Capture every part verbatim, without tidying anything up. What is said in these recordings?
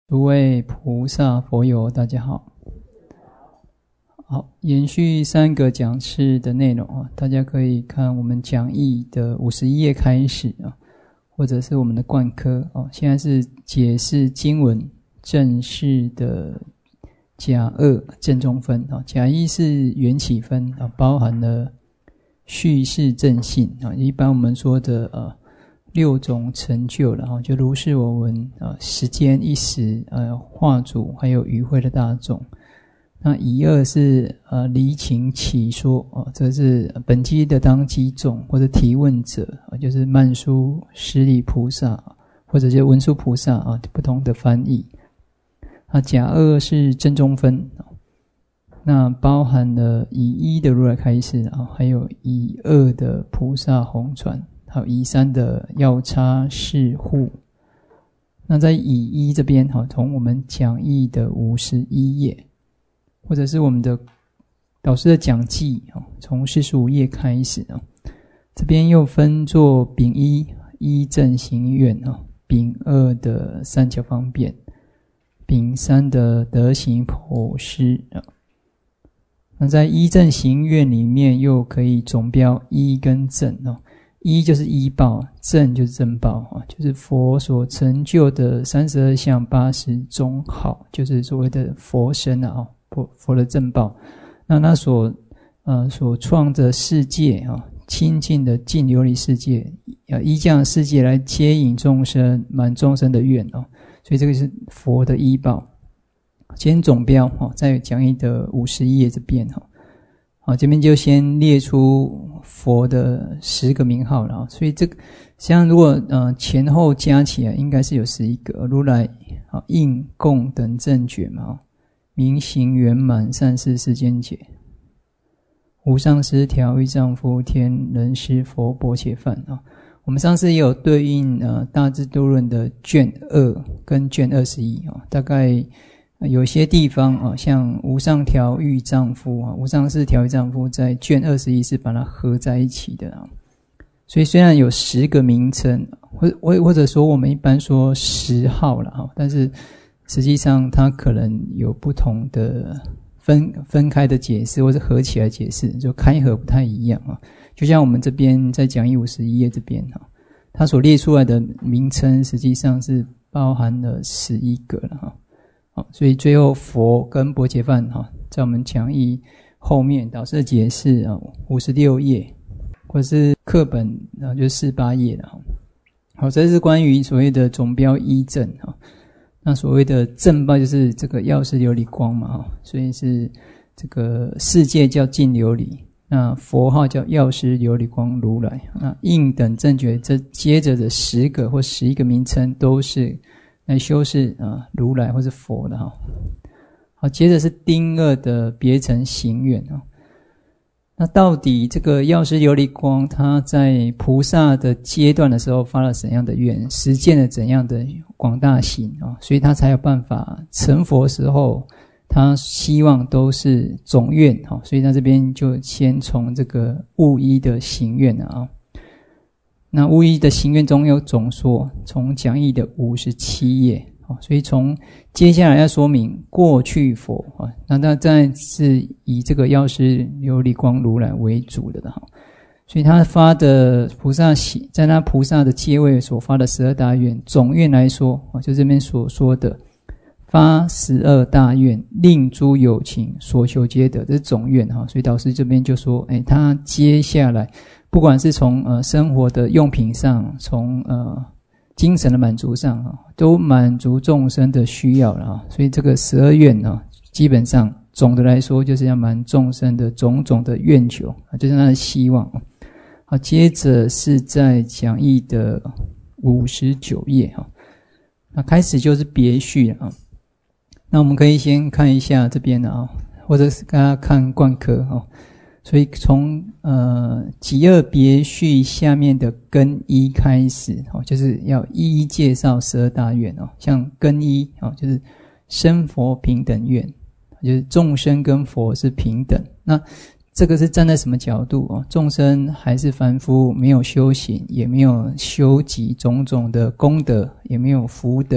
诸位菩萨佛友大家好。好，延续三个讲次的内容啊，大家可以看我们讲义的五十一页开始啊，或者是我们的贯科啊。现在是解释经文正式的甲二正中分啊，甲一是缘起分啊，包含了序事正信啊，一般我们说的呃六种成就了哈，就如是我闻啊，时间一时呃化主还有与会的大众。那乙二是呃离情起说啊，这是本机的当机众或者提问者啊，就是曼殊师利菩萨或者就文殊菩萨啊，不同的翻译。那甲二是正中分，那包含了乙一的如来开示啊，还有乙二的菩萨弘传。还有乙三的药叉释护。那在乙一这边，从我们讲义的五十一页，或者是我们的导师的讲记，从四十五页开始，这边又分作丙一一正行愿，丙二的三角方便，丙三的德行剖施。那在一正行愿里面，又可以总标一跟正哦。一就是依报，正就是正报啊，就是佛所成就的三十二相八十种好，就是所谓的佛身啊，佛佛的正报。那他所呃所创的世界啊，清净的净琉璃世界，呃依这样的世界来接引众生，满众生的愿啊，所以这个是佛的依报。今天总标哈，在讲义的五十一页这边哈。好，这边就先列出佛的十个名号了，所以这个像如果呃前后加起来应该是有十一个。如来啊应供等正觉嘛，明行圆满善事世间解，无上师调御丈夫天人师佛般伽梵啊。我们上次也有对应呃大智度论的卷二跟卷二十一啊，大概。有些地方啊，像无上调御丈夫啊，无上士调御丈夫在卷二十一是把它合在一起的啊。所以虽然有十个名称，或或者说我们一般说十号了哈，但是实际上它可能有不同的分分开的解释，或者合起来解释，就开合不太一样啊。就像我们这边在讲义五十一页这边哈，它所列出来的名称实际上是包含了十一个了哈。好，所以最后佛跟般伽梵哈，在我们讲义后面导师的解释啊，五十六页，或者是课本啊，就四十八页了哈。好，这是关于所谓的总标一正哈。那所谓的正报就是这个药师琉璃光嘛哈，所以是这个世界叫净琉璃，那佛号叫药师琉璃光如来。那应等正觉这接着的十个或十一个名称都是。来修饰啊，如来或是佛的哈。好，接着是丁二的别成行愿啊。那到底这个药师琉璃光，他在菩萨的阶段的时候发了怎样的愿，实践了怎样的广大行啊？所以他才有办法成佛时候，他希望都是总愿哈。所以他这边就先从这个物一的行愿啊。那物一的行愿中有总说，从讲义的五十七页，所以从接下来要说明过去佛，那他再是以这个药师琉璃光如来为主的，所以他发的菩萨喜，在他菩萨的阶位所发的十二大愿，总愿来说，就这边所说的发十二大愿，令诸有情所求皆得，这是总愿哈。所以导师这边就说，哎，他接下来。不管是从呃生活的用品上，从呃精神的满足上啊，都满足众生的需要了啊。所以这个十二愿啊，基本上总的来说就是要满众生的种种的愿求啊，就是他的希望。好，接着是在讲义的五十九页哈，那开始就是别序了啊。那我们可以先看一下这边的啊，或者是大家看贯科啊。所以从呃己二别序下面的根一开始哦，就是要一一介绍十二大愿哦。像根一哦，就是生佛平等愿，就是众生跟佛是平等。那这个是站在什么角度哦？众生还是凡夫，没有修行，也没有修集种种的功德，也没有福德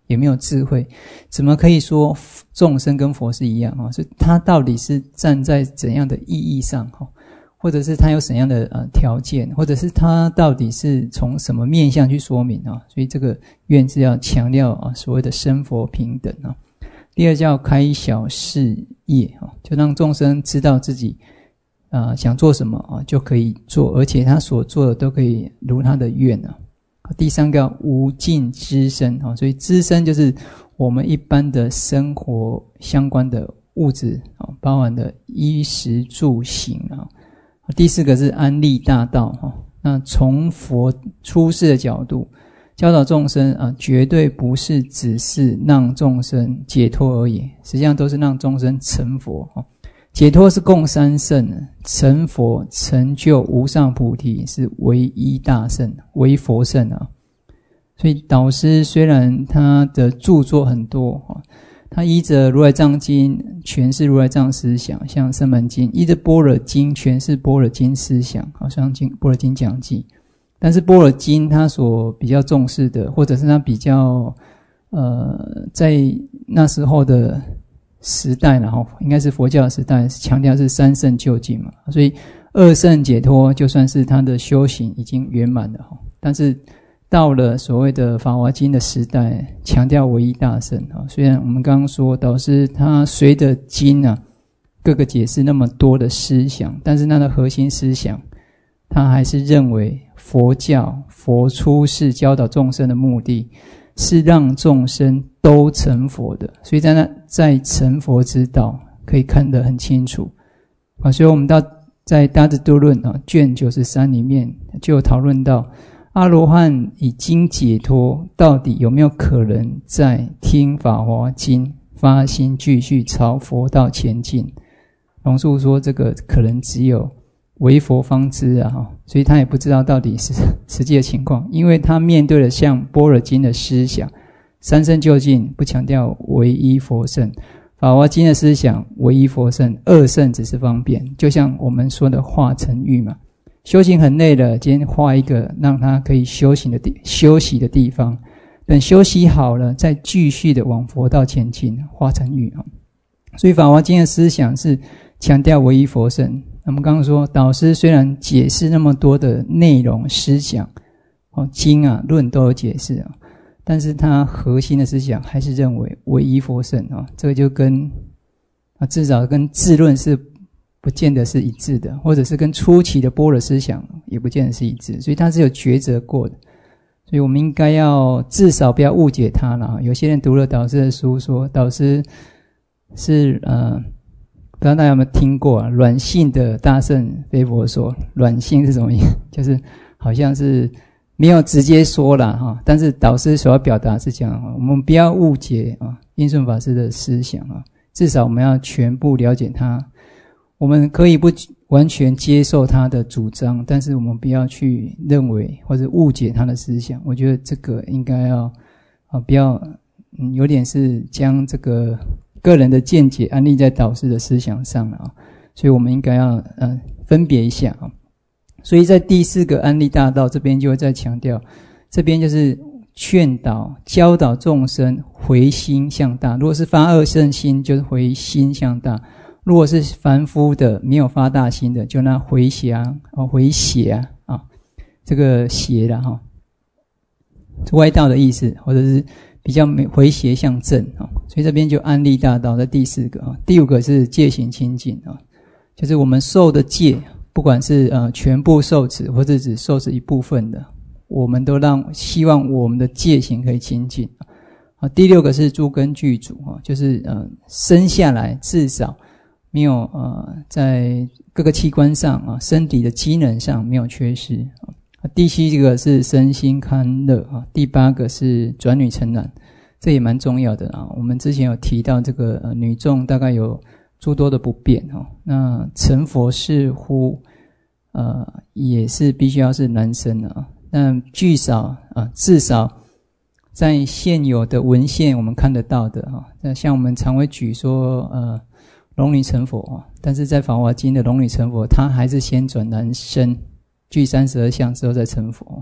也没有智慧，怎么可以说众生跟佛是一样啊？所以他到底是站在怎样的意义上哈？或者是他有怎样的呃条件，或者是他到底是从什么面向去说明啊？所以这个愿是要强调啊所谓的生佛平等啊。第二叫开小事业啊，就让众生知道自己啊、呃、想做什么啊就可以做，而且他所做的都可以如他的愿啊。第三个无尽资身啊，所以资身就是我们一般的生活相关的物质啊，包含的衣食住行啊。第四个是安立大道哈，那从佛出世的角度教导众生啊，绝对不是只是让众生解脱而已，实际上都是让众生成佛哈。解脱是共三圣，成佛成就无上菩提是唯一大圣，唯佛圣啊。所以导师虽然他的著作很多啊。他依着如来藏经诠释如来藏思想，像僧门经；依着般若经诠释般若经思想，好像经般若经讲记。但是般若经他所比较重视的，或者是他比较呃在那时候的时代，然后应该是佛教的时代，强调是三圣究竟嘛，所以二圣解脱就算是他的修行已经圆满了。但是到了所谓的法华经的时代，强调唯一大圣啊。虽然我们刚刚说导师他随着经啊各个解释那么多的思想，但是他的核心思想，他还是认为佛教佛出世教导众生的目的是让众生都成佛的，所以在那在成佛之道可以看得很清楚啊。所以我们到在大智度论啊卷九十三里面就有讨论到。阿罗汉已经解脱，到底有没有可能在听法华经发心继续朝佛道前进？龙树说这个可能只有唯佛方知啊，所以他也不知道到底是实际的情况，因为他面对了像般若经的思想，三圣究竟不强调唯一佛圣，法华经的思想唯一佛圣，二圣只是方便，就像我们说的化成玉嘛。修行很累了，今天画一个让他可以修行的地休息的地方，等休息好了再继续的往佛道前进，化成玉啊。所以法华经的思想是强调唯一佛圣。我们刚刚说导师虽然解释那么多的内容思想哦，经啊论都有解释啊，但是他核心的思想还是认为唯一佛圣啊。这个就跟啊至少跟智论是不见得是一致的，或者是跟初期的般若思想也不见得是一致，所以他是有抉择过的。所以我们应该要至少不要误解他了。有些人读了导师的书说导师是呃不知道大家有没有听过啊，软性的大乘非佛说。软性是什么意思？就是好像是没有直接说啦哈，但是导师所要表达是这样，我们不要误解啊印顺法师的思想啊，至少我们要全部了解他。我们可以不完全接受他的主张，但是我们不要去认为或者误解他的思想。我觉得这个应该要啊，不要嗯，有点是将这个个人的见解安立在导师的思想上了啊。所以我们应该要呃分别一下啊。所以在第四个安立大道这边就会再强调，这边就是劝导教导众生回心向大。如果是发二圣心，就是回心向大。如果是凡夫的没有发大心的，就那回邪啊，哦回邪啊，啊这个邪啦哈，歪道的意思，或者是比较回邪向正啊，所以这边就安立大道在第四个啊。第五个是戒行清净啊，就是我们受的戒，不管是呃全部受持，或者只受持一部分的，我们都让希望我们的戒行可以清净啊。第六个是诸根具足啊，就是呃生下来至少没有呃在各个器官上啊，身体的机能上没有缺失啊。第七个是身心康乐啊，第八个是转女成男，这也蛮重要的啊。我们之前有提到这个呃女众大概有诸多的不便啊，那成佛似乎呃也是必须要是男生的啊。那据少啊，至少在现有的文献我们看得到的啊，那像我们常会举说呃。龙女成佛啊，但是在法华经的龙女成佛，她还是先转男身，具三十二相之后再成佛。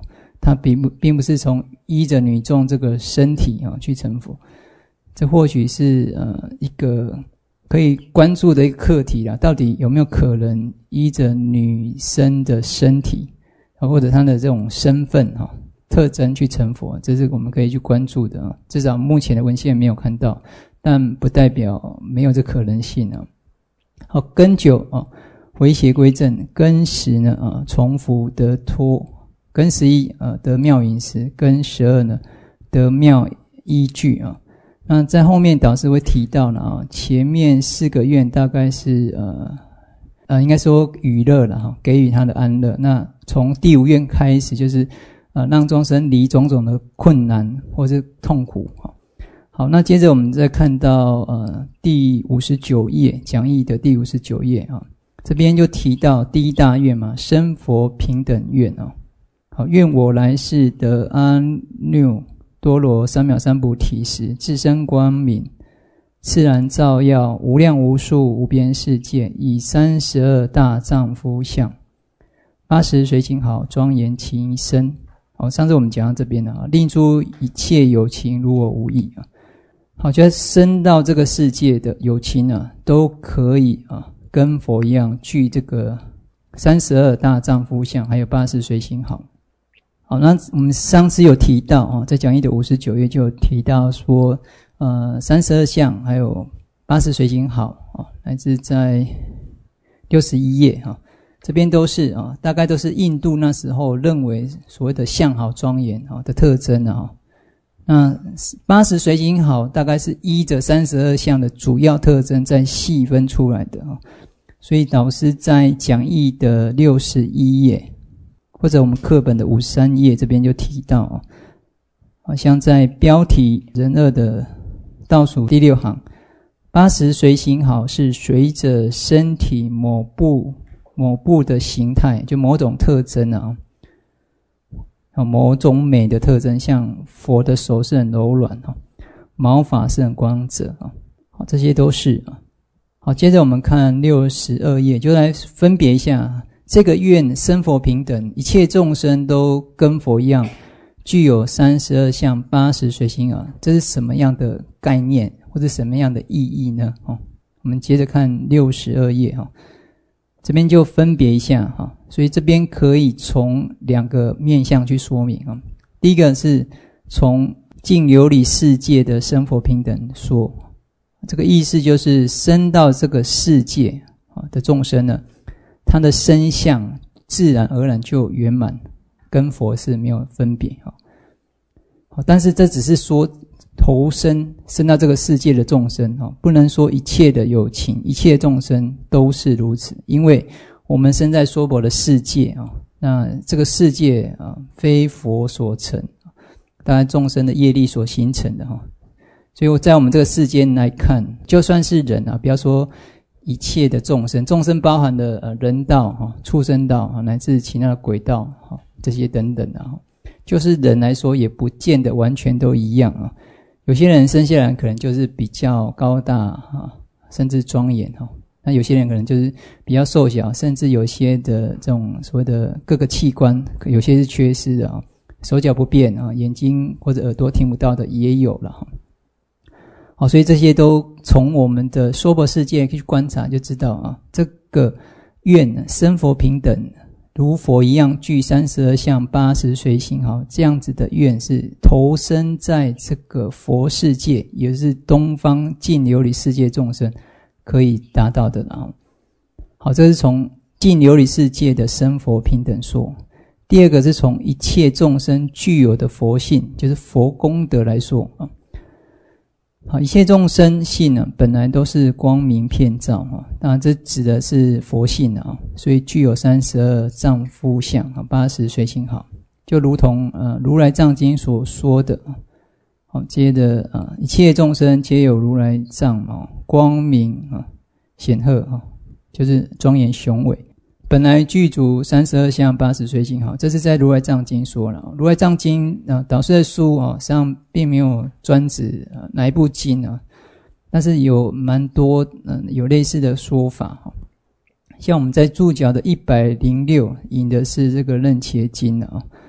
他并不并不是从依着女众这个身体啊去成佛，这或许是呃一个可以关注的一个课题啦。到底有没有可能依着女生的身体啊，或者她的这种身份哈、啊、特征去成佛？这是我们可以去关注的啊。至少目前的文献没有看到，但不代表没有这可能性啊。好，根九啊。回邪归正，根十呢啊，重复得脱，根十一啊得妙饮食，根十二呢得妙依据啊。那在后面导师会提到了啊，前面四个愿大概是呃呃应该说娱乐了哈，给予他的安乐。那从第五愿开始就是呃让众生离种种的困难或是痛苦哈。好，那接着我们再看到呃第五十九页讲义的第五十九页啊。这边就提到第一大愿嘛，生佛平等愿哦。好，愿我来世得阿耨多罗三藐三菩提时，自身光明，自然照耀无量无数无边世界，以三十二大丈夫相，八十随行好，庄严其身。好，上次我们讲到这边了啊，令诸一切有情如我无异啊。好，觉得生到这个世界的有情啊，都可以啊。跟佛一样具这个三十二大丈夫相，还有八十随行好。好，那我们上次有提到啊，在讲义的五十九页就有提到说，呃，三十二相还有八十随行好啊，来自在六十一页啊，这边都是啊，大概都是印度那时候认为所谓的相好庄严啊的特征啊。那八十随行好大概是依着三十二相的主要特征再细分出来的啊。所以导师在讲义的六十一页，或者我们课本的五十三页这边就提到啊，好像在标题人二的倒数第六行，八十随行好是随着身体某部某部的形态，就某种特征啊，某种美的特征，像佛的手是很柔软啊，毛发是很光泽啊，好，这些都是啊。好，接着我们看六十二页，就来分别一下这个愿生佛平等，一切众生都跟佛一样，具有三十二相八十随行啊，这是什么样的概念或者什么样的意义呢？哦，我们接着看六十二页哈，这边就分别一下哈，所以这边可以从两个面向去说明啊。第一个是从净琉璃世界的生佛平等说。这个意思就是生到这个世界的众生呢，他的身相自然而然就圆满，跟佛是没有分别。但是这只是说投生生到这个世界的众生，不能说一切的有情一切众生都是如此，因为我们身在娑婆的世界，那这个世界非佛所成，当然众生的业力所形成的。所以在我们这个世间来看，就算是人啊，不要说一切的众生，众生包含的呃人道、畜生道乃至其他的鬼道这些等等啊，就是人来说也不见得完全都一样啊。有些人生下来可能就是比较高大啊，甚至庄严哈；那有些人可能就是比较瘦小，甚至有些的这种所谓的各个器官，有些是缺失的啊，手脚不便啊，眼睛或者耳朵听不到的也有了哈。好，所以这些都从我们的娑婆世界去观察就知道啊，这个愿生佛平等，如佛一样具三十二相八十随行好，这样子的愿是投身在这个佛世界，也就是东方净琉璃世界众生可以达到的啊。好，这是从净琉璃世界的生佛平等说。第二个是从一切众生具有的佛性，就是佛功德来说啊。好，一切众生性呢，本来都是光明遍照啊，当然这指的是佛性啊，所以具有三十二丈夫相啊，八十随行好，就如同呃如来藏经所说的。好，接着啊，一切众生皆有如来藏啊，光明啊，显赫啊，就是庄严雄伟。本来具足三十二相八十随行好，这是在如来藏经说了。如来藏经啊，导师的书啊，实际上并没有专指啊哪一部经啊，但是有蛮多嗯有类似的说法哈。像我们在注脚的一百零六引的是这个楞伽经啊，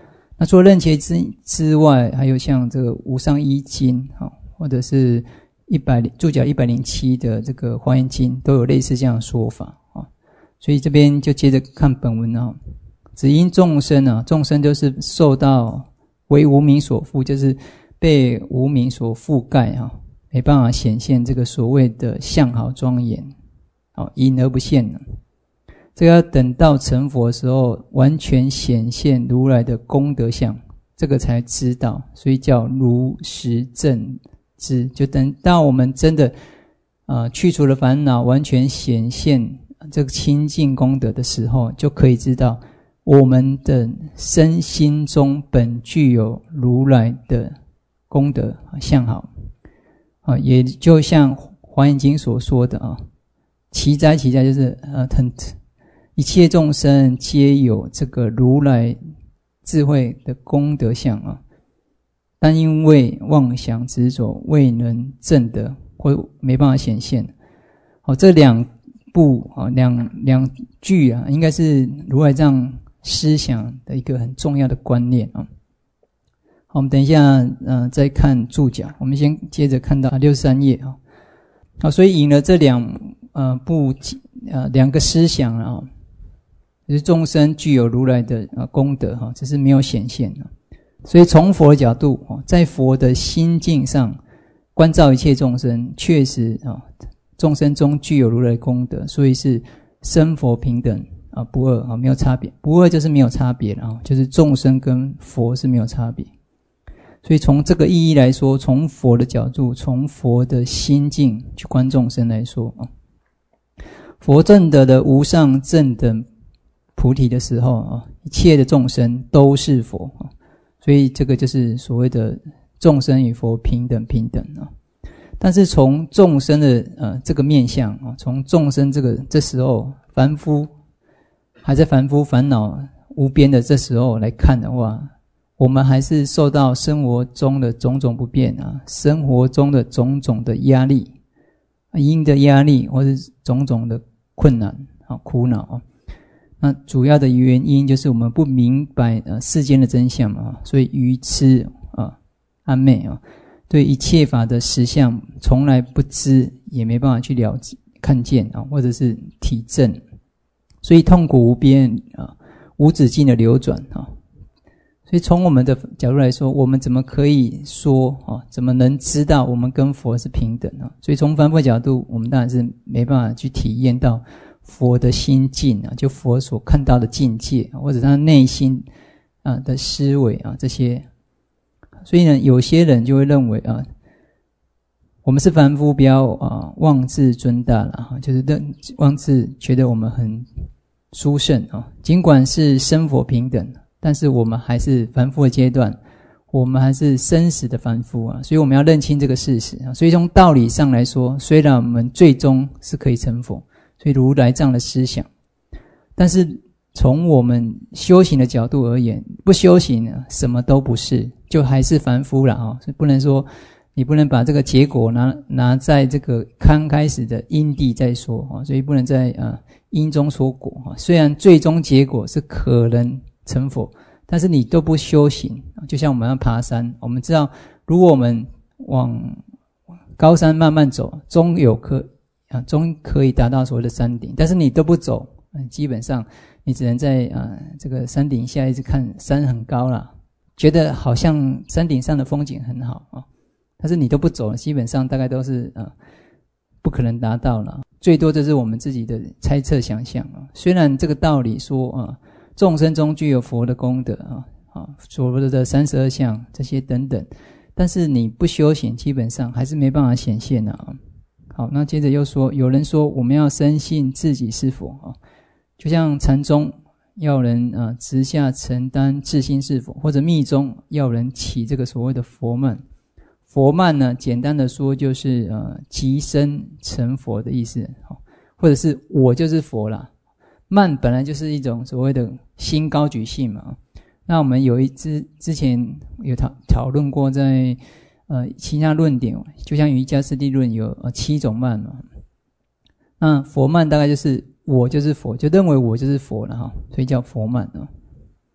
那除了楞伽之之外，还有像这个无上一经啊，或者是一百注脚一百零七的这个华严经，都有类似这样的说法啊。所以这边就接着看本文啊，只因众生啊，众生都是受到为无明所覆，就是被无明所覆盖啊，没办法显现这个所谓的相好庄严，好，隐而不现了。这个要等到成佛的时候，完全显现如来的功德相，这个才知道，所以叫如实正知。就等到我们真的呃去除了烦恼，完全显现这个清净功德的时候，就可以知道我们的身心中本具有如来的功德相好啊，也就像华严经所说的啊，奇哉奇哉，就是呃很。一切众生皆有这个如来智慧的功德相啊，但因为妄想执着未能证得，或没办法显现。好，这两部啊，两两句啊，应该是如来藏思想的一个很重要的观念啊。好，我们等一下呃再看注脚，我们先接着看到六十三页啊。好，所以引了这两呃部呃两个思想啊。就是众生具有如来的功德哈，只是没有显现。所以从佛的角度，在佛的心境上观照一切众生，确实啊，众生中具有如来的功德，所以是生佛平等啊，不二啊，没有差别。不二就是没有差别了啊，就是众生跟佛是没有差别。所以从这个意义来说，从佛的角度，从佛的心境去观众生来说啊，佛证得的无上正等菩提的时候啊，一切的众生都是佛啊，所以这个就是所谓的众生与佛平等平等啊。但是从众生的呃这个面向啊，从众生这个这时候凡夫还在凡夫烦恼无边的这时候来看的话，我们还是受到生活中的种种不便啊，生活中的种种的压力，因的压力或是种种的困难啊苦恼啊。那主要的原因就是我们不明白呃世间的真相嘛，所以愚痴啊、暗昧啊，对一切法的实相从来不知，也没办法去了解看见啊，或者是体证，所以痛苦无边啊，无止境的流转啊。所以从我们的角度来说，我们怎么可以说啊？怎么能知道我们跟佛是平等啊？所以从凡夫的角度，我们当然是没办法去体验到佛的心境啊，就佛所看到的境界，或者他内心啊的思维啊这些。所以呢，有些人就会认为啊，我们是凡夫，不要啊妄自尊大了，就是认妄自觉得我们很殊胜啊。尽管是生佛平等，但是我们还是凡夫的阶段，我们还是生死的凡夫啊。所以我们要认清这个事实啊。所以从道理上来说，虽然我们最终是可以成佛。所以如来这样的思想，但是从我们修行的角度而言，不修行呢，什么都不是，就还是凡夫了啊。所以不能说你不能把这个结果拿拿在这个刚开始的因地再说啊，所以不能在呃因中说果啊。虽然最终结果是可能成佛，但是你都不修行，就像我们要爬山，我们知道如果我们往高山慢慢走，终有可啊，终可以达到所谓的山顶，但是你都不走，基本上你只能在啊这个山顶下一直看山很高啦，觉得好像山顶上的风景很好啊，但是你都不走，基本上大概都是啊不可能达到了，最多这是我们自己的猜测想象啊。虽然这个道理说啊，众生中具有佛的功德啊，啊所谓的三十二相这些等等，但是你不修行，基本上还是没办法显现啊。好，那接着又说，有人说我们要深信自己是佛啊，就像禅宗要人啊直下承担自心是佛，或者密宗要人起这个所谓的佛慢。佛慢呢，简单的说就是呃即身成佛的意思，或者是我就是佛啦。慢本来就是一种所谓的心高举性嘛。那我们有一之之前有讨讨论过在。呃，其他论点就像瑜伽师地论有呃七种慢嘛，那佛慢大概就是我就是佛，就认为我就是佛了哈，所以叫佛慢啊。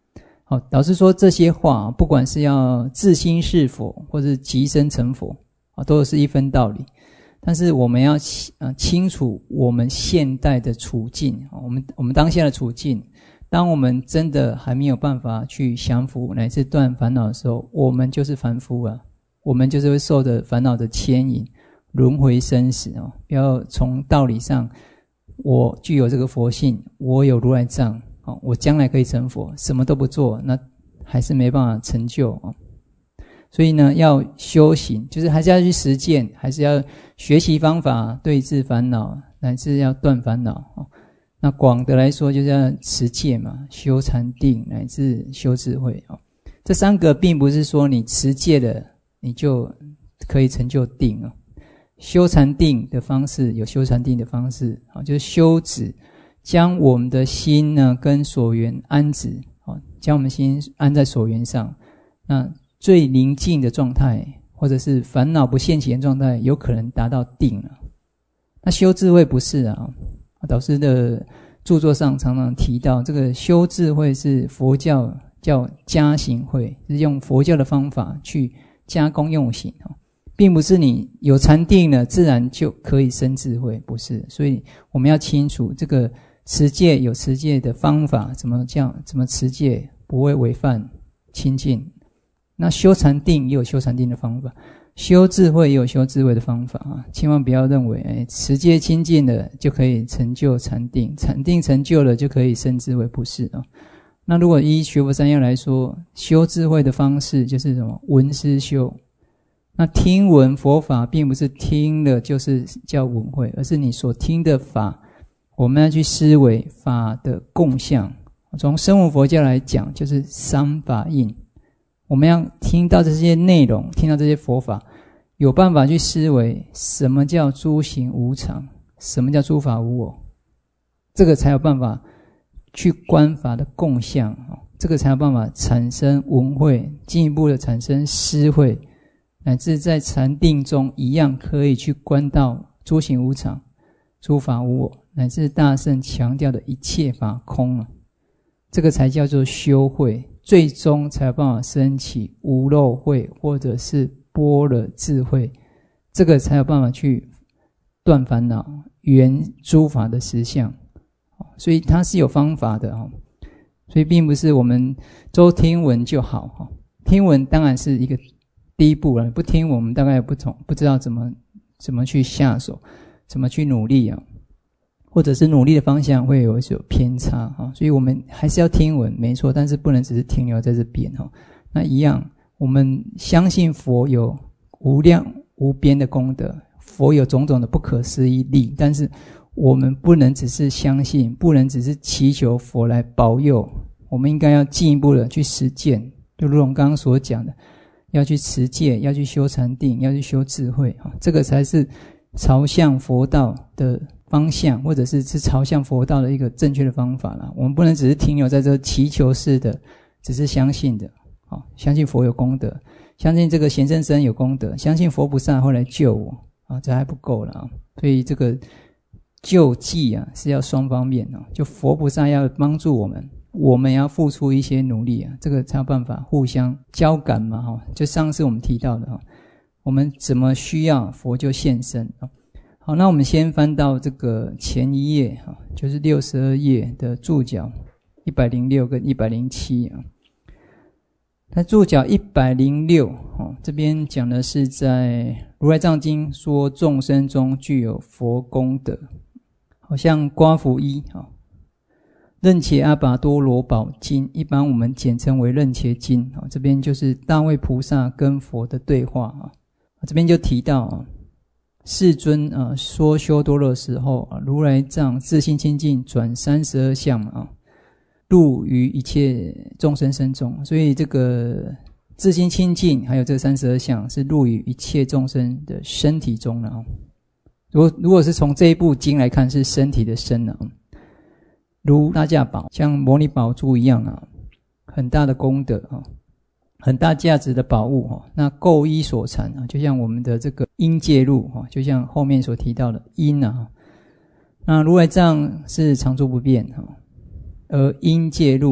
好，导师说这些话，不管是要自心是佛，或者即身成佛，都是一分道理。但是我们要清楚我们现代的处境，我们我们当下的处境，当我们真的还没有办法去降伏乃至断烦恼的时候，我们就是凡夫啊，我们就是会受着烦恼的牵引，轮回生死哦。不要从道理上，我具有这个佛性，我有如来藏。我将来可以成佛，什么都不做，那还是没办法成就。所以呢，要修行，就是还是要去实践，还是要学习方法对治烦恼，乃至要断烦恼。那广的来说，就是要持戒嘛，修禅定，乃至修智慧。这三个并不是说你持戒了，你就可以成就定。修禅定的方式有修禅定的方式，就是修止。将我们的心呢跟所缘安止，将我们心安在所缘上，那最宁静的状态，或者是烦恼不现前的状态，有可能达到定了。那修智慧不是啊，导师的著作上常常提到，这个修智慧是佛教叫加行慧，是用佛教的方法去加工用行，并不是你有禅定了自然就可以生智慧，不是。所以我们要清楚这个持戒有持戒的方法，怎么这样怎么持戒不会违犯清净。那修禅定也有修禅定的方法，修智慧也有修智慧的方法啊！千万不要认为哎，持戒清净了就可以成就禅定，禅定成就了就可以生智慧，不是啊。那如果依学佛三要来说，修智慧的方式就是什么？闻思修。那听闻佛法并不是听了就是叫闻慧，而是你所听的法，我们要去思维法的共相。从声闻佛教来讲，就是三法印。我们要听到这些内容，听到这些佛法，有办法去思维什么叫诸行无常，什么叫诸法无我，这个才有办法去观法的共相，这个才有办法产生闻慧，进一步的产生思慧，乃至在禅定中一样可以去观到诸行无常，诸法无我，乃至大圣强调的一切法空啊，这个才叫做修慧，最终才有办法升起无漏慧或者是般若智慧，这个才有办法去断烦恼，圆诸法的实相。所以它是有方法的，所以并不是我们周听闻就好。听闻当然是一个第一步了，不听我们大概也不懂，不知道怎么怎么去下手，怎么去努力啊，或者是努力的方向会有所偏差啊，所以我们还是要听闻，没错，但是不能只是停留在这边哈。那一样，我们相信佛有无量无边的功德，佛有种种的不可思议力，但是我们不能只是相信，不能只是祈求佛来保佑，我们应该要进一步的去实践，就如同刚刚所讲的，要去持戒，要去修禅定，要去修智慧，这个才是朝向佛道的方向，或者是是朝向佛道的一个正确的方法啦。我们不能只是停留在这祈求式的，只是相信的，相信佛有功德，相信这个贤圣僧有功德，相信佛菩萨会来救我啊，这还不够了啊。所以这个救济啊是要双方面啊，就佛菩萨要帮助我们，我们要付出一些努力啊，这个才有办法互相交感嘛哈。就上次我们提到的哈，我们怎么需要佛就现身啊。好，那我们先翻到这个前一页哈，就是六十二页的注脚一百零六跟一百零七啊。它注脚一百零六哦，这边讲的是在如来藏经说众生中具有佛功德，好像刮符一啊，楞伽阿跋多罗宝经，一般我们简称为楞伽经啊。这边就是大卫菩萨跟佛的对话啊。这边就提到啊，世尊啊说修多罗时候啊，如来藏自性清净，转三十二相啊，入于一切众生身中。所以这个自心清净还有这三十二相是入于一切众生的身体中了啊。如果如果是从这一部经来看，是身体的身啊，如大价宝像摩尼宝珠一样啊，很大的功德啊，很大价值的宝物啊。那垢衣所缠啊，就像我们的这个因戒路啊，就像后面所提到的因啊。那如来藏是常住不变啊，而因戒路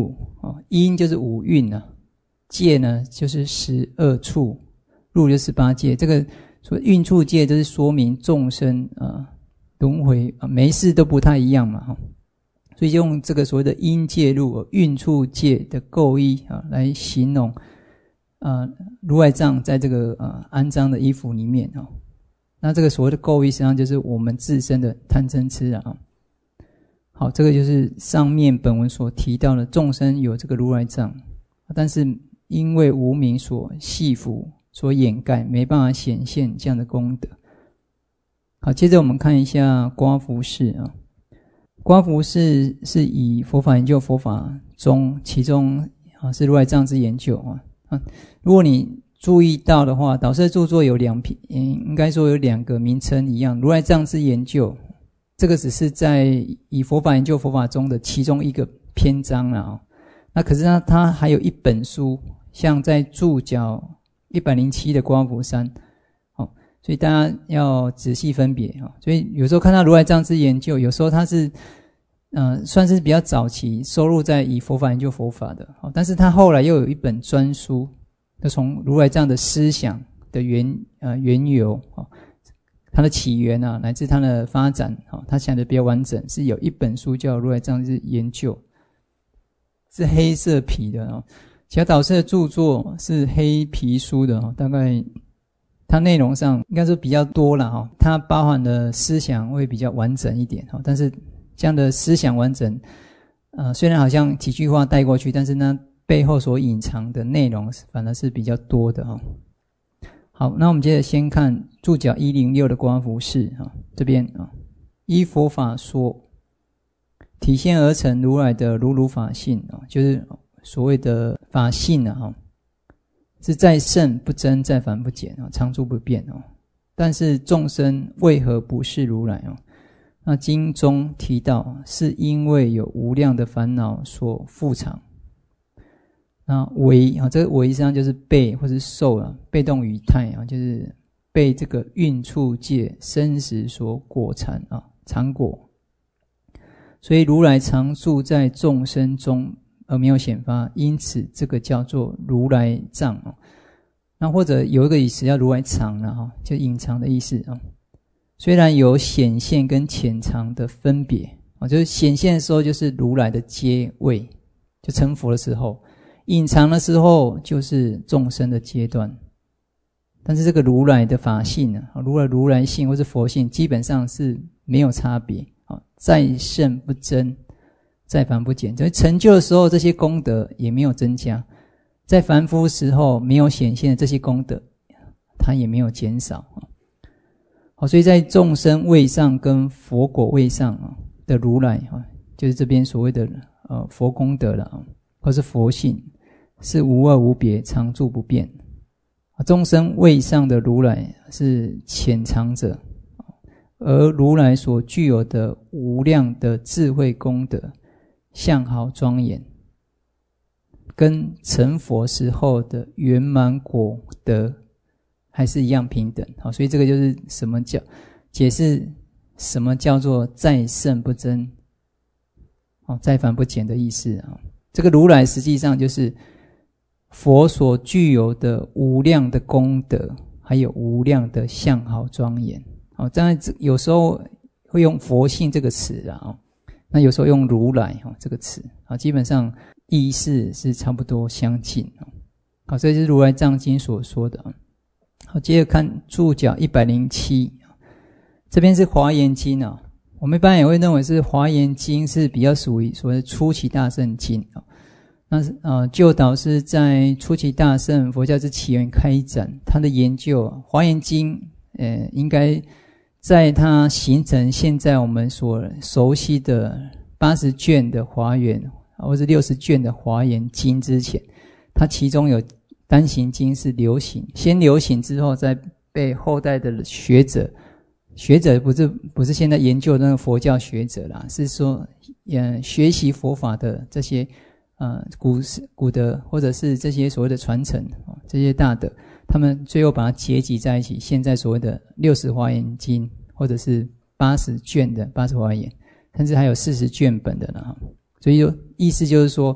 哦，音就是五蕴啊，界呢就是十二处，入就是十八界。这个所谓蕴处界，就是说明众生啊轮回啊，每一世都不太一样嘛哈。所以用这个所谓的因界入蕴处界的构衣啊，来形容啊如来藏在这个啊安藏的衣服里面啊。那这个所谓的构衣，实际上就是我们自身的贪嗔痴啊。好，这个就是上面本文所提到的，众生有这个如来藏，但是因为无明所系缚、所掩盖，没办法显现这样的功德。好，接着我们看一下刮拂式啊。刮拂式是以佛法研究佛法中，其中啊是如来藏之研究啊。啊，如果你注意到的话，导师的著作有两篇，应该说有两个名称一样，如来藏之研究。这个只是在以佛法研究佛法中的其中一个篇章啦、哦、那可是它它还有一本书，像在注脚一百零七的刮拂山，哦，所以大家要仔细分别啊、哦。所以有时候看到如来藏之研究，有时候它是呃算是比较早期收录在以佛法研究佛法的，哦，但是它后来又有一本专书，就从如来藏的思想的源呃缘由哦。它的起源啊，乃至它的发展，哦，它讲的比较完整，是有一本书叫《如来藏之研究》，是黑色皮的哦。其他导师的著作是黑皮书的哦，大概它内容上应该说比较多啦哈，它包含的思想会比较完整一点哈。但是这样的思想完整，呃，虽然好像几句话带过去，但是呢，背后所隐藏的内容反而是比较多的哈。好，那我们接着先看注脚一零六的刮拂式啊，这边啊，依佛法说，体现而成如来的如如法性啊，就是所谓的法性啊，是在圣不增，在凡不减啊，常住不变哦。但是众生为何不是如来哦？那经中提到，是因为有无量的烦恼所覆藏。那为啊，这个为实际上就是被或是受啊，被动语态啊，就是被这个蕴处界生死所裹缠啊，缠裹。所以如来常住在众生中而没有显发，因此这个叫做如来藏啊。那或者有一个意思叫如来藏了哈，就隐藏的意思啊。虽然有显现跟潜藏的分别啊，就是显现的时候就是如来的阶位，就成佛的时候。隐藏的时候就是众生的阶段，但是这个如来的法性啊，如来如来性或是佛性基本上是没有差别啊，在圣不增，在凡不减。所以成就的时候这些功德也没有增加，在凡夫时候没有显现的这些功德它也没有减少啊。好，所以在众生位上跟佛果位上的如来啊，就是这边所谓的呃佛功德了啊，或是佛性。是无二无别，常住不变。众生位上的如来是潜藏者，而如来所具有的无量的智慧功德，相好庄严，跟成佛时候的圆满果德还是一样平等。好，所以这个就是什么叫解释什么叫做在圣不增，在凡不减的意思啊。这个如来实际上就是佛所具有的无量的功德，还有无量的相好庄严。哦，当然有时候会用佛性这个词啊，哦，那有时候用如来哦这个词啊，基本上意思是差不多相近。好，这是如来藏经所说的。好，接着看注脚一百零七，这边是华严经啊。我们一般也会认为是华严经是比较属于所谓的初期大乘经啊。那呃，就导师在初期大乘佛教之起源开展他的研究，华严经呃，应该在它形成现在我们所熟悉的八十卷的华严，或是六十卷的华严经之前，它其中有单行经是流行，先流行之后再被后代的学者，学者不是不是现在研究的那个佛教学者啦，是说呃学习佛法的这些呃，古古德或者是这些所谓的传承，这些大德，他们最后把它结集在一起，现在所谓的六十华严经，或者是八十卷的八十华严，甚至还有四十卷本的了。所以意思就是说，他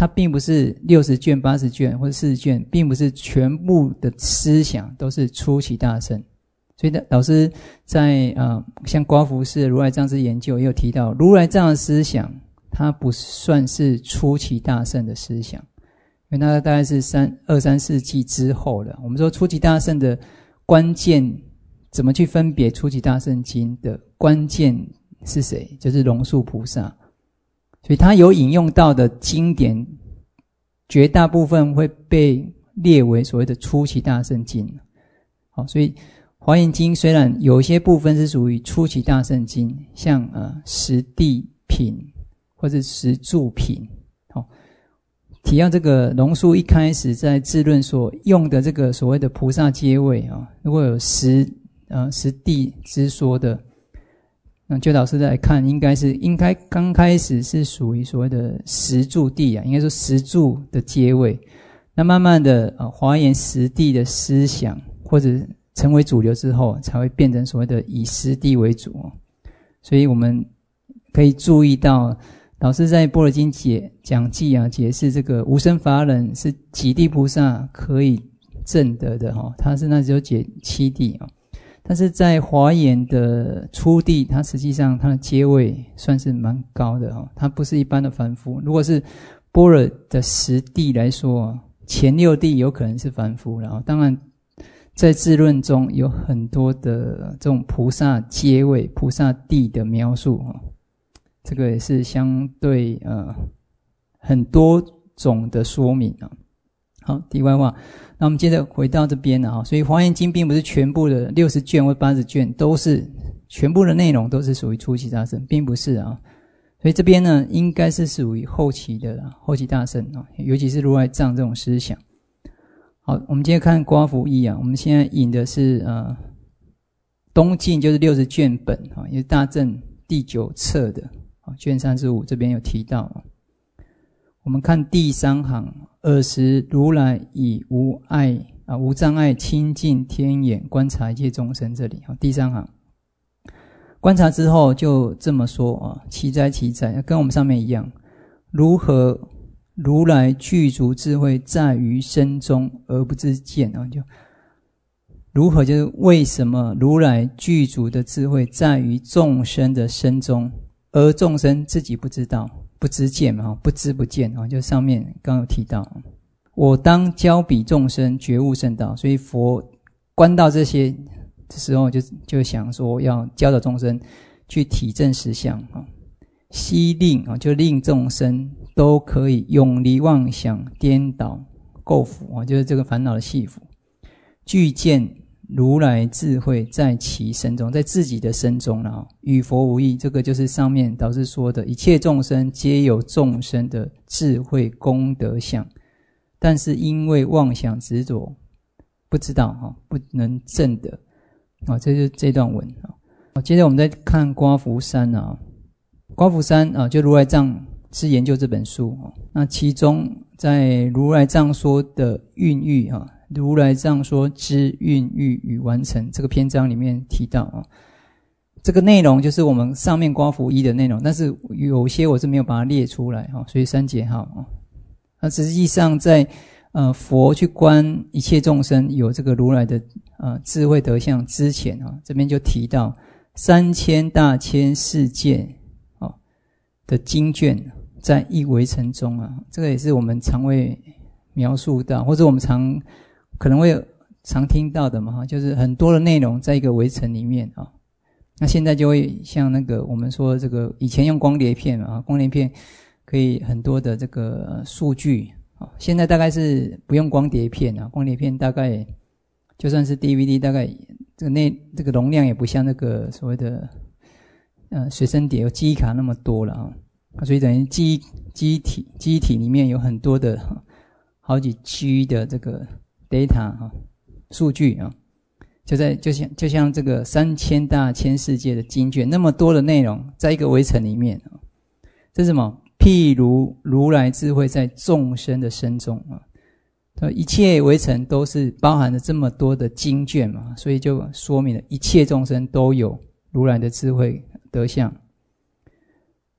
它并不是六十卷、八十卷或者四十卷，并不是全部的思想都是出其大圣。所以老师在呃像刮服式如来藏之研究也有提到，如来藏的思想它不算是出其大圣的思想，因为它大概是三二三世纪之后的。我们说出其大圣的关键，怎么去分别出其大圣经的关键是谁？就是龙树菩萨。所以他有引用到的经典，绝大部分会被列为所谓的出其大圣经。好，所以华严经虽然有些部分是属于出其大圣经，像呃十地品或者十住品。好，提到这个龙树一开始在智论所用的这个所谓的菩萨阶位啊，如果有十呃十地之说的。那就老师来看，应该是应该刚开始是属于所谓的十住地啊，应该说十住的阶位。那慢慢的呃华严十地的思想或者成为主流之后，才会变成所谓的以十地为主哦。所以我们可以注意到，老师在般若经解讲记啊解释这个无生法忍是几地菩萨可以证得的哈，他是那只有解七地啊。但是在华严的初地，它实际上它的阶位算是蛮高的哦，它不是一般的凡夫。如果是般若的十地来说，前六地有可能是凡夫，然后当然在智论中有很多的这种菩萨阶位、菩萨地的描述哦，这个也是相对呃很多种的说明啊。好，题外话，那我们接着回到这边了啊。所以华严经并不是全部的六十卷或八十卷都是全部的内容都是属于出期大乘，并不是啊。所以这边呢，应该是属于后期的后期大乘啊，尤其是如来藏这种思想。好，我们接着看刮服义啊。我们现在引的是呃东晋，就是六十卷本啊，也是大正第九册的啊，卷三十五这边有提到啊。我们看第三行，尔时如来以无碍啊无障碍清净天眼观察一切众生，这里啊第三行观察之后就这么说啊，奇哉奇哉，跟我们上面一样，如何如来具足智慧在于身中而不自见啊，就如何就是为什么如来具足的智慧在于众生的身中，而众生自己不知道。不知见嘛，不知不见啊，就上面刚有提到，我当教彼众生觉悟圣道，所以佛观到这些的时候就，就就想说要教导众生去体证实相啊，悉令啊，就令众生都可以永离妄想颠倒垢腐啊，就是这个烦恼的系缚，具见如来智慧在其身中，在自己的身中啊，与佛无异。这个就是上面导师说的，一切众生皆有众生的智慧功德相，但是因为妄想执着，不知道哈，不能证得啊。这就是这段文啊。接着我们再看刮服三啊，刮服三啊，就如来藏之研究这本书啊。那其中在如来藏说的孕育啊。如来藏说之孕育与完成这个篇章里面提到啊，这个内容就是我们上面刮服一的内容，但是有些我是没有把它列出来哈，所以删节号啊。那实际上在呃佛去观一切众生有这个如来的呃智慧德相之前啊，这边就提到三千大千世界啊的经卷在一围城中啊，这个也是我们常会描述到，或者我们常可能会常听到的嘛，就是很多的内容在一个围城里面啊。那现在就会像那个我们说这个以前用光碟片啊，光碟片可以很多的这个数据啊，现在大概是不用光碟片啊，光碟片大概就算是 D V D， 大概这个内这个容量也不像那个所谓的呃随身碟有记忆卡那么多了啊，所以等于记忆记忆体记忆体里面有很多的好几 G 的这个data 啊，数据啊，就在就像就像这个三千大千世界的经卷，那么多的内容在一个围城里面啊，这是什么？譬如如来智慧在众生的身中啊，一切围城都是包含了这么多的经卷嘛，所以就说明了一切众生都有如来的智慧德相。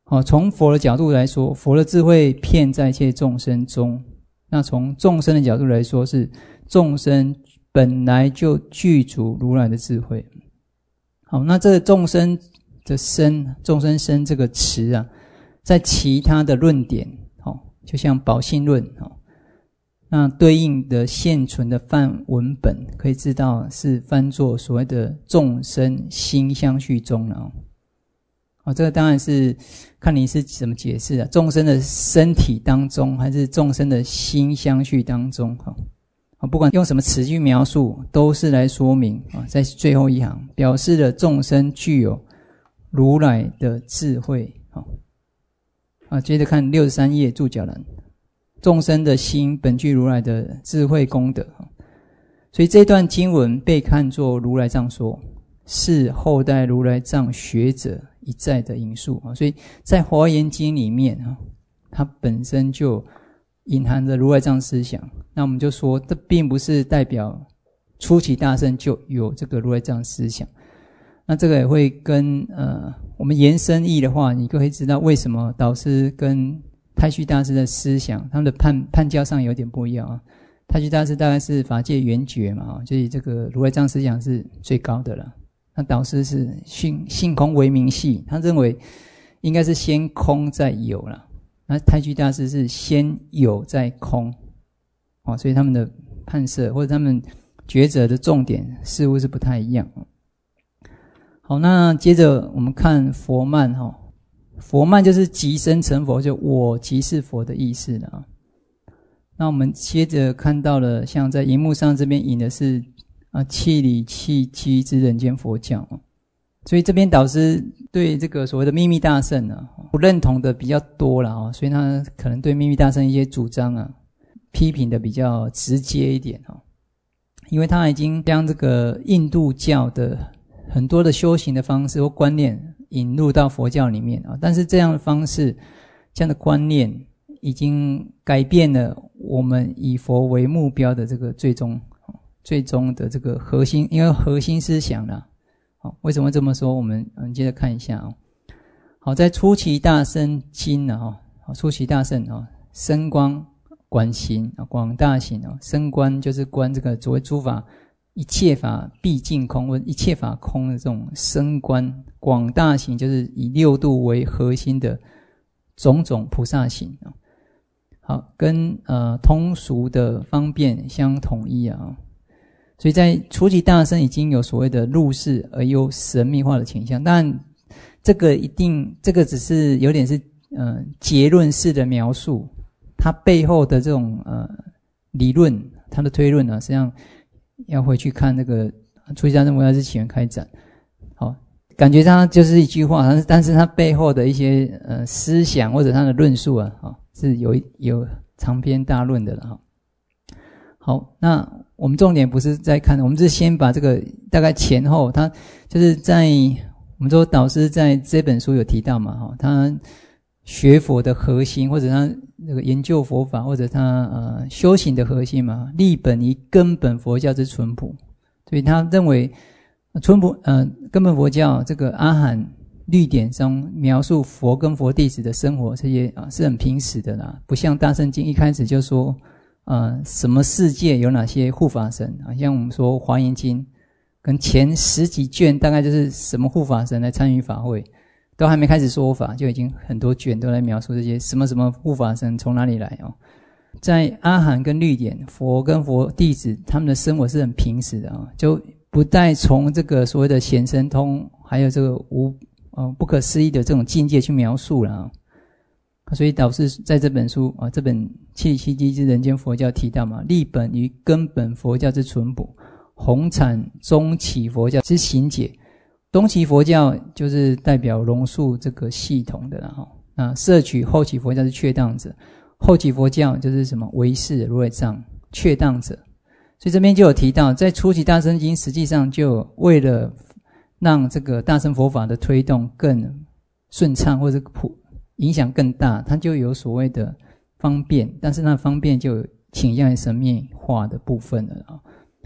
好，从佛的角度来说，佛的智慧遍在一切众生中。那从众生的角度来说，是众生本来就具足如来的智慧。好，那这个众生的身，众生身这个词啊，在其他的论点，就像宝性论，那对应的现存的梵文本，可以知道是翻作所谓的众生心相续中了。哦，这个当然是看你是怎么解释啊，众生的身体当中，还是众生的心相续当中，哦，不管用什么词去描述，都是来说明啊，在最后一行表示了众生具有如来的智慧。好，啊，接着看六十三页注脚栏，众生的心本具如来的智慧功德。所以这段经文被看作如来藏说，是后代如来藏学者一再的引述。所以在华严经里面，它本身就隐含着如来藏思想。那我们就说，这并不是代表初期大圣就有这个如来藏思想。那这个也会跟呃我们延伸义的话，你就会知道为什么导师跟太虚大师的思想，他们的判判教上有点不一样啊。太虚大师大概是法界圆觉嘛，所以这个如来藏思想是最高的了。那导师是性性空唯名系，他认为应该是先空再有了。那太虚大师是先有再空，哦，所以他们的判设或者他们抉择的重点似乎是不太一样。好，那接着我们看佛曼哈，佛曼就是即生成佛，就我即是佛的意思了啊。那我们接着看到了，像在荧幕上这边引的是啊契理契机之人间佛教，所以这边导师对这个所谓的秘密大圣啊不认同的比较多了啊，所以他可能对秘密大圣一些主张啊批评的比较直接一点啊，因为他已经将这个印度教的很多的修行的方式或观念引入到佛教里面啊，但是这样的方式，这样的观念已经改变了我们以佛为目标的这个最终最终的这个核心，因为核心思想啦。好，为什么这么说？我们我们接着看一下啊。好，在初期大圣经啊，好，初期大圣啊，深观观行啊，广大行啊，深观就是观这个所谓诸法一切法毕竟空或一切法空的这种深观，广大行就是以六度为核心的种种菩萨行啊。好，跟呃通俗的方便相统一啊。所以在初期大圣已经有所谓的入世而又神秘化的倾向，但这个一定这个只是有点是呃结论式的描述，它背后的这种呃理论，它的推论呢，实际上要回去看那个初期大圣文化之起源开展。好，感觉它就是一句话，但是但是它背后的一些呃思想或者它的论述啊，啊是有有长篇大论的了哈。好，那我们重点不是在看，我们是先把这个大概前后，他就是在我们说导师在这本书有提到嘛，哈，他学佛的核心，或者他那个研究佛法，或者他呃修行的核心嘛，立本于根本佛教之淳朴，所以他认为淳朴呃根本佛教这个阿含律典中描述佛跟佛弟子的生活，这些啊是很平实的啦，不像大乘经一开始就说。呃，什么世界有哪些护法神啊？像我们说《华严经》跟前十几卷，大概就是什么护法神来参与法会，都还没开始说法，就已经很多卷都来描述这些什么什么护法神从哪里来哦。在阿含跟律典，佛跟佛弟子他们的生活是很平实的啊、哦，就不带从这个所谓的显神通，还有这个无呃不可思议的这种境界去描述了啊、哦。所以导师在这本书啊，这本《契理契机之人间佛教》提到嘛，立本于根本佛教之淳朴，弘阐中期佛教之行解。中期佛教就是代表龙树这个系统的啦哈。那摄取后期佛教是确当者，后期佛教就是什么唯识如来藏确当者。所以这边就有提到，在初期大乘经实际上就为了让这个大乘佛法的推动更顺畅或者普。影响更大，它就有所谓的方便，但是那方便就倾向于神秘化的部分了啊。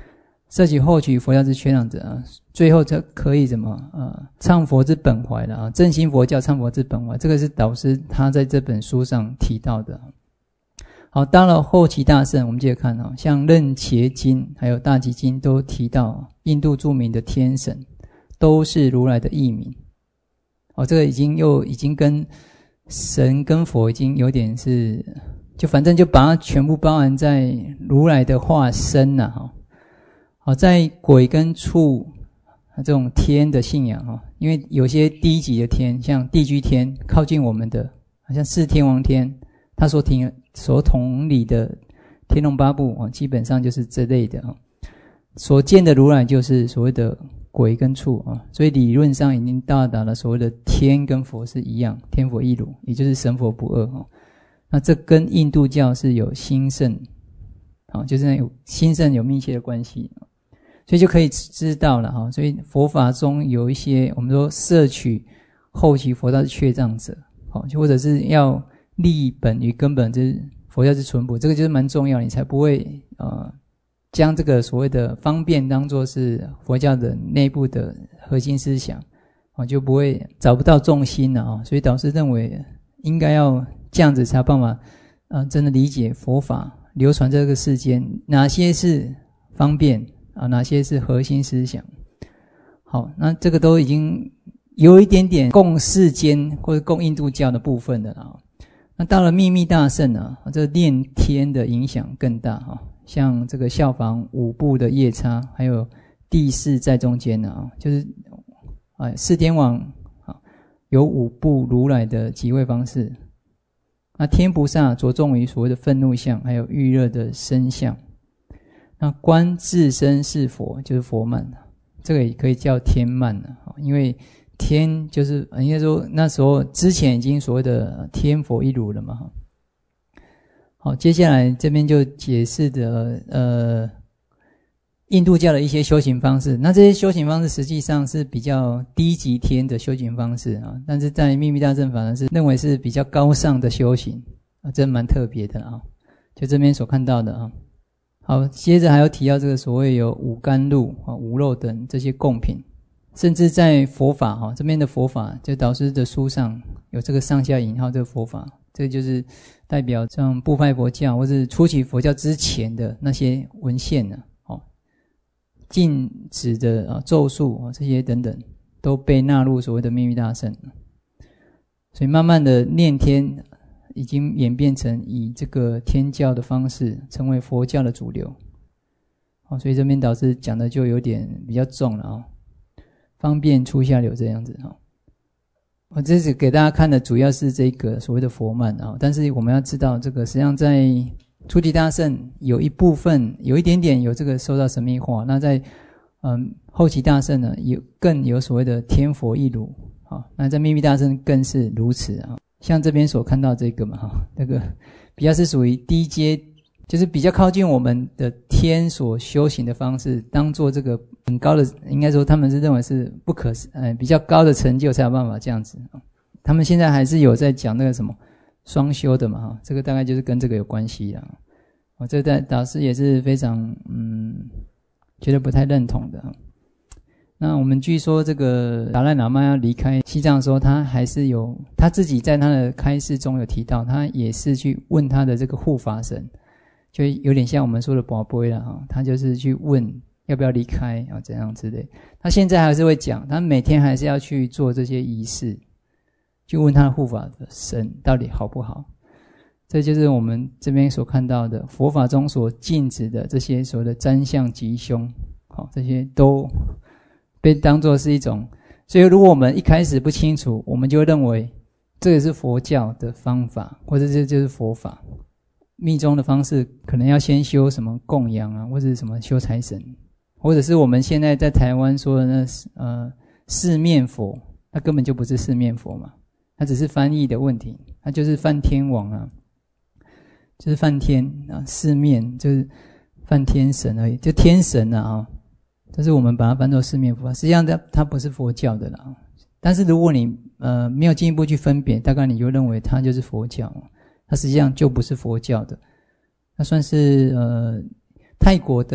摄取后取佛教之缺障者啊，最后才可以怎么啊？唱佛之本怀了啊！正心佛教唱佛之本怀，这个是导师他在这本书上提到的。好，到了后期大乘，我们接着看啊，像《楞伽经》还有《大集经》都提到，印度著名的天神都是如来的译名。哦，这个已经又已经跟神跟佛已经有点是，就反正就把它全部包含在如来的化身了哈。好，在鬼跟畜这种天的信仰哈，因为有些低级的天，像地居天，靠近我们的，好像是天王天，他所听所统理的天龙八部啊，基本上就是这类的啊。所见的如来就是所谓的鬼跟畜啊，所以理论上已经到达了所谓的天跟佛是一样，天佛一如，也就是神佛不二啊。那这跟印度教是有兴盛啊，就是有兴盛有密切的关系。所以就可以知道了哈，所以佛法中有一些我们说摄取后期佛教之缺障者，好，就或者是要立本于根本，就是佛教之淳朴，这个就是蛮重要，你才不会呃将这个所谓的方便当作是佛教的内部的核心思想，啊，就不会找不到重心了啊。所以导师认为应该要这样子才有办法，呃，真的理解佛法流传这个世间哪些是方便。啊，哪些是核心思想？好，那这个都已经有一点点共世间或者共印度教的部分的了。那到了秘密大乘呢，这炼天的影响更大哈。像这个效仿五部的夜叉，还有地势在中间呢，就是啊四天王啊有五部如来的几位方式。那天菩萨着重于所谓的愤怒相，还有欲热的身相。那观自身是佛，就是佛慢，这个也可以叫天慢了，因为天就是应该说那时候之前已经所谓的天佛一如了嘛。好，接下来这边就解释的呃印度教的一些修行方式。那这些修行方式实际上是比较低级天的修行方式啊，但是在秘密大乘法呢是认为是比较高尚的修行啊，这蛮特别的啊，就这边所看到的啊。好，接着还有提到这个所谓有五甘露啊、无肉等这些贡品，甚至在佛法哈这边的佛法，就导师的书上有这个上下引号这个佛法，这个就是代表像部派佛教或是初期佛教之前的那些文献呢，哦，禁止的啊咒术啊这些等等都被纳入所谓的秘密大乘，所以慢慢的念天。已经演变成以这个天教的方式成为佛教的主流，哦，所以这边导师讲的就有点比较重了啊、哦，方便出下流这样子哈、哦。我这次给大家看的主要是这个所谓的佛慢啊、哦，但是我们要知道这个实际上在初期大乘有一部分有一点点有这个受到神秘化，那在嗯后期大乘呢有更有所谓的天佛一如啊、哦，那在秘密大乘更是如此啊。像这边所看到这个嘛哈，这个比较是属于低阶，就是比较靠近我们的天所修行的方式，当做这个很高的，应该说他们是认为是不可呃比较高的成就才有办法这样子。他们现在还是有在讲那个什么双修的嘛哈，这个大概就是跟这个有关系啦。我这代导师也是非常嗯觉得不太认同的。那我们据说这个达赖喇嘛要离开西藏的时候，他还是有他自己在他的开示中有提到，他也是去问他的这个护法神，就有点像我们说的跋杯啦哈，他就是去问要不要离开啊怎样之类。他现在还是会讲，他每天还是要去做这些仪式，去问他的护法的神到底好不好。这就是我们这边所看到的佛法中所禁止的这些所谓的占相吉凶，好，这些都被当作是一种，所以如果我们一开始不清楚，我们就会认为这个是佛教的方法，或者这就是佛法。密宗的方式可能要先修什么供养啊，或者是什么修财神，或者是我们现在在台湾说的那呃四面佛，它根本就不是四面佛嘛，它只是翻译的问题，它就是梵天王啊，就是梵天啊，四面就是梵天神而已，就天神啊啊。但是我们把它翻作四面佛，实际上它它不是佛教的啦。但是如果你呃没有进一步去分别，大概你就认为它就是佛教，它实际上就不是佛教的。它算是呃泰国的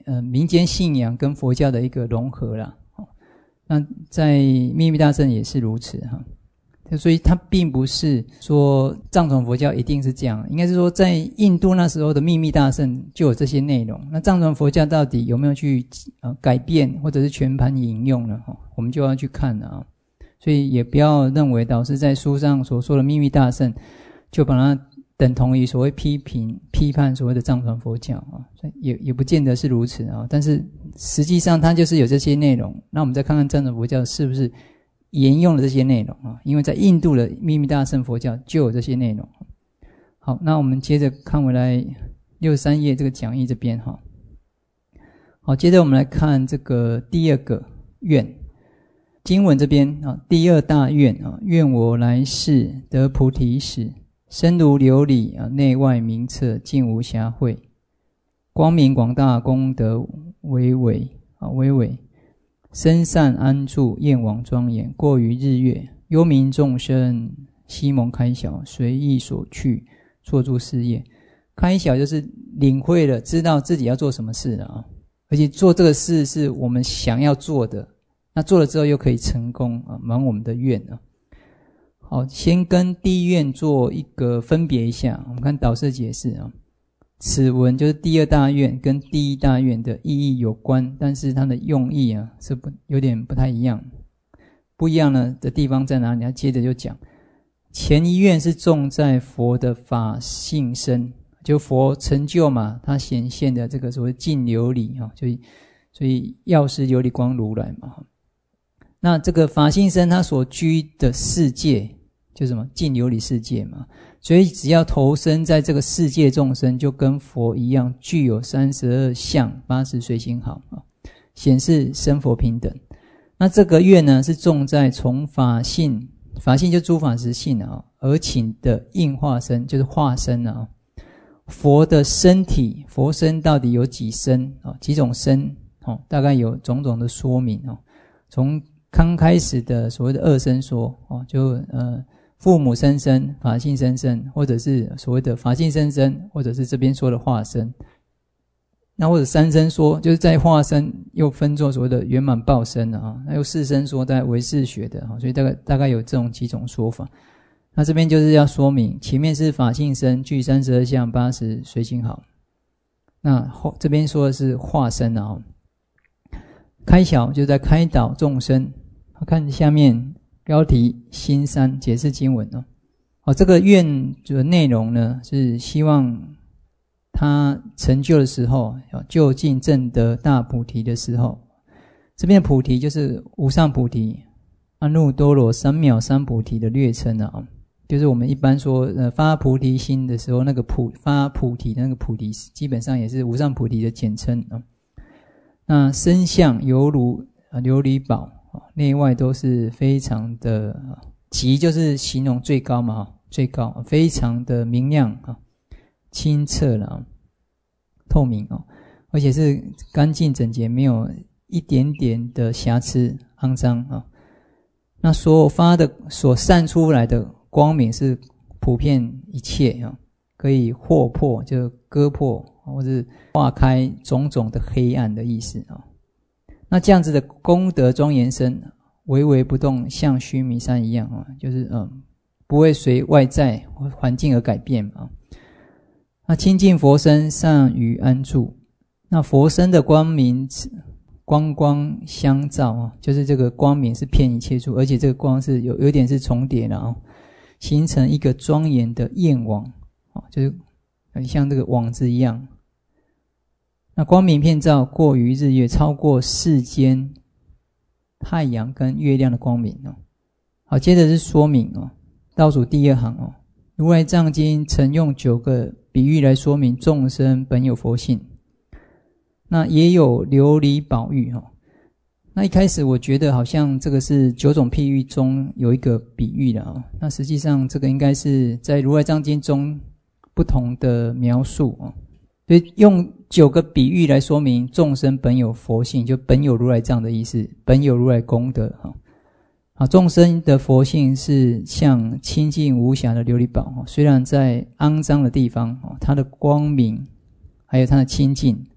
呃民间信仰跟佛教的一个融合啦。那在秘密大乘也是如此哈。所以它并不是说藏传佛教一定是这样，应该是说在印度那时候的秘密大乘就有这些内容。那藏传佛教到底有没有去呃改变或者是全盘引用呢？我们就要去看了啊。所以也不要认为导师在书上所说的秘密大乘就把它等同于所谓批评批判所谓的藏传佛教啊，所以也也不见得是如此啊。但是实际上它就是有这些内容。那我们再看看藏传佛教是不是沿用了这些内容啊？因为在印度的秘密大乘佛教就有这些内容。好，那我们接着看回来六十三页这个讲义这边哈。好，接着我们来看这个第二个愿经文这边啊，第二大愿啊，愿我来世得菩提时，身如琉璃啊，内外明澈，尽无瑕秽，光明广大，功德巍巍啊，巍巍。身善安住，焰网庄严，过于日月，幽冥众生悉蒙开晓，随意所去，做诸事业。开晓就是领会了，知道自己要做什么事了啊，而且做这个事是我们想要做的，那做了之后又可以成功啊，满我们的愿啊。好，先跟第一愿做一个分别一下，我们看导师解释啊。此文就是第二大愿跟第一大愿的意义有关，但是它的用意啊是不有点不太一样。不一样呢的地方在哪里？他接着就讲，前一愿是种在佛的法性身，就佛成就嘛，它显现的这个所谓净琉璃啊，所以所以药师琉璃光如来嘛。那这个法性身它所居的世界就是什么？净琉璃世界嘛。所以只要投身在这个世界众生，就跟佛一样，具有三十二相八十随行好啊，显示生佛平等。那这个愿呢，是种在从法性，法性就诸法实性啊，而请的应化身，就是化身啊。佛的身体，佛身到底有几身啊？几种身？哦，大概有种种的说明哦。从刚开始的所谓的二身说哦，就呃。父母生身、法性生身，或者是所谓的法性生身，或者是这边说的化身。那或者三身说，就是在化身又分作所谓的圆满报身啊，那又四身说在唯识学的啊，所以大概大概有这种几种说法。那这边就是要说明，前面是法性身，具三十二相八十随行好。那后这边说的是化身啊，开晓就在开导众生。看下面。标题新三解释经文哦，哦，这个愿的内容呢，是希望他成就的时候，就近证得大菩提的时候，这边的菩提就是无上菩提、阿耨多罗三藐三菩提的略称啊，就是我们一般说呃发菩提心的时候，那个菩发菩提的那个菩提，基本上也是无上菩提的简称啊。那身相犹如琉璃宝。内外都是非常的极，就是形容最高嘛，最高，非常的明亮啊，清澈了，透明哦，而且是干净整洁，没有一点点的瑕疵、肮脏啊。那所发的、所散出来的光明是普遍一切啊，可以惑破，就割破，或是化开种种的黑暗的意思啊。那这样子的功德庄严身，巍巍不动，像须弥山一样啊，就是嗯，不会随外在环境而改变啊。那清净佛身善于安住，那佛身的光明光光相照啊，就是这个光明是遍一切处，而且这个光是有有点是重叠的啊，形成一个庄严的焰网啊，就是很像这个网子一样。那光明遍照，过于日月，超过世间太阳跟月亮的光明哦。好，接着是说明哦，倒数第二行哦，如来藏经曾用九个比喻来说明众生本有佛性。那也有琉璃宝玉哦。那一开始我觉得好像这个是九种譬喻中有一个比喻的哦，那实际上这个应该是在如来藏经中不同的描述哦。所以用九个比喻来说明众生本有佛性，就本有如来藏的意思，本有如来功德哈。好，众生的佛性是像清净无瑕的琉璃宝，虽然在肮脏的地方，它的光明还有它的清净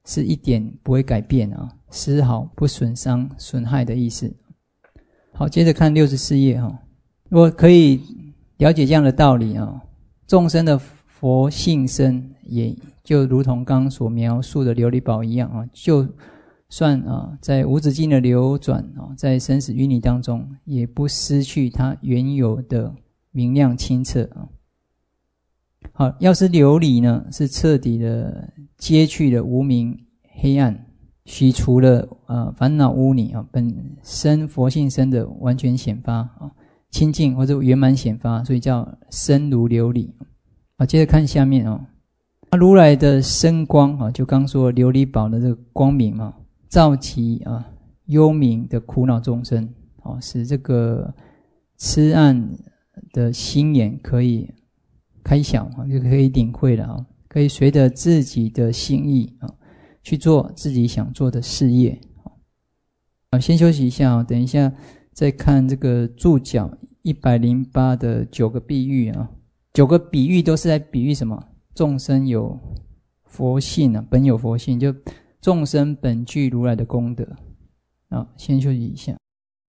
是一点不会改变啊，丝毫不损伤损害的意思。好，接着看六十四页哈，如果可以了解这样的道理啊，众生的佛性身也就如同刚所描述的琉璃宝一样啊，就算啊在无止境的流转啊，在生死淤泥当中，也不失去它原有的明亮清澈啊。好，药师琉璃呢，是彻底的揭去了无明黑暗，洗除了呃烦恼污泥啊，本身佛性身的完全显发啊，清净或者圆满显发，所以叫身如琉璃。好，接着看下面啊，如来的身光啊，就刚说琉璃宝的这个光明嘛，照其啊幽冥的苦恼众生，啊，使这个痴暗的心眼可以开晓啊，就可以领会了啊，可以随着自己的心意啊去做自己想做的事业。好，先休息一下啊，等一下再看这个注脚一百零八的九个比喻啊，九个比喻都是在比喻什么？众生有佛性啊，本有佛性，就众生本具如来的功德。好，先休息一下。